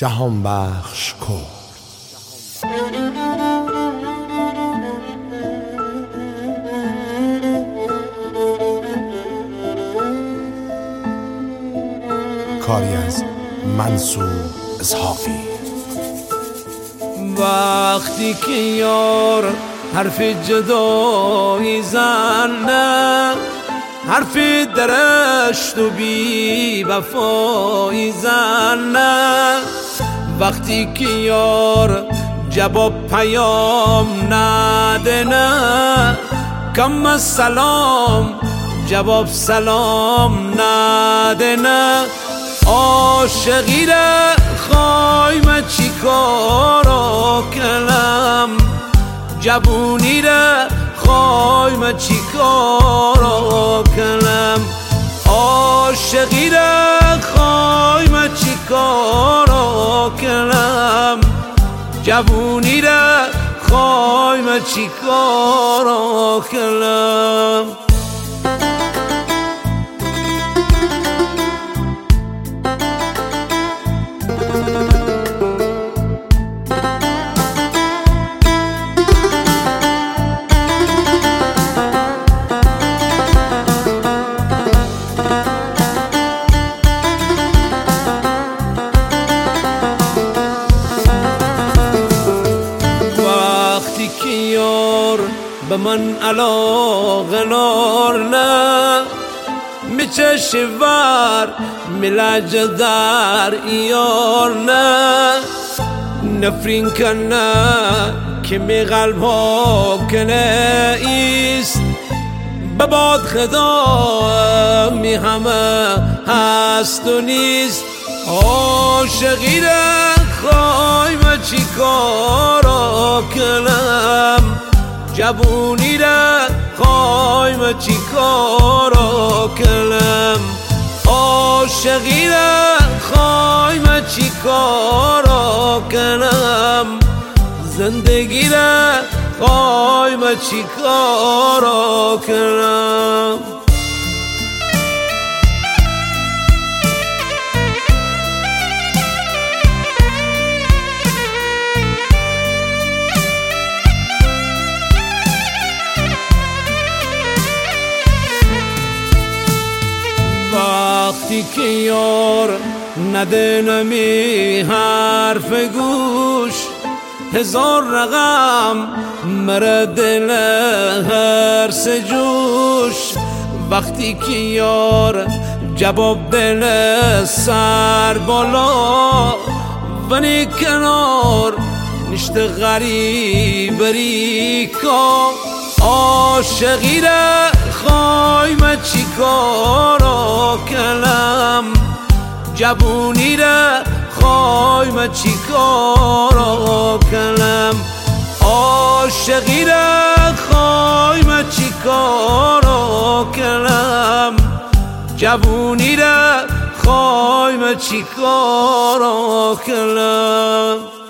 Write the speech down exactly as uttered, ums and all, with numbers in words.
جهان بخش کرد. کاری از منصور اسحاقی. وقتی که یار حرف جدایی زنه، حرف درشت و بی وفایی زنه، وقتی که یار جواب پیام نده نه، کم از سلام جواب سلام نده نه، عاشقی را خوایم چی کارا کنم، جوونی را خوایم چی کارا کنم، عاشقی را خوایم چی کارا کنم، جوونی را خوایم چی کارا کنم. که یار به من علاقه نار نه، میچش ور ملج در ایار نه، نفرین کنه که می قلب ها کنه ایست، بباد خدا می همه هست و نیست، عاشقی را خوایم چی کارا کنم، جوونی را خوایم چی کارا کنم، عاشقی را خوایم چی کارا کنم، زندگی را خوایم چی کارا کنم. وقتی که یار نده نمی حرف گوش، هزار رقم مره دل هر سه جوش، وقتی که یار جواب دل سر بالا ونی کنار نشت غریب ریکا، عاشقی را خوایم چی کارا کنم، جوونی را خوایم چی کارا کنم، عاشقی را خوایم چی کارا کنم، جوونی را خوایم چی کارا کنم.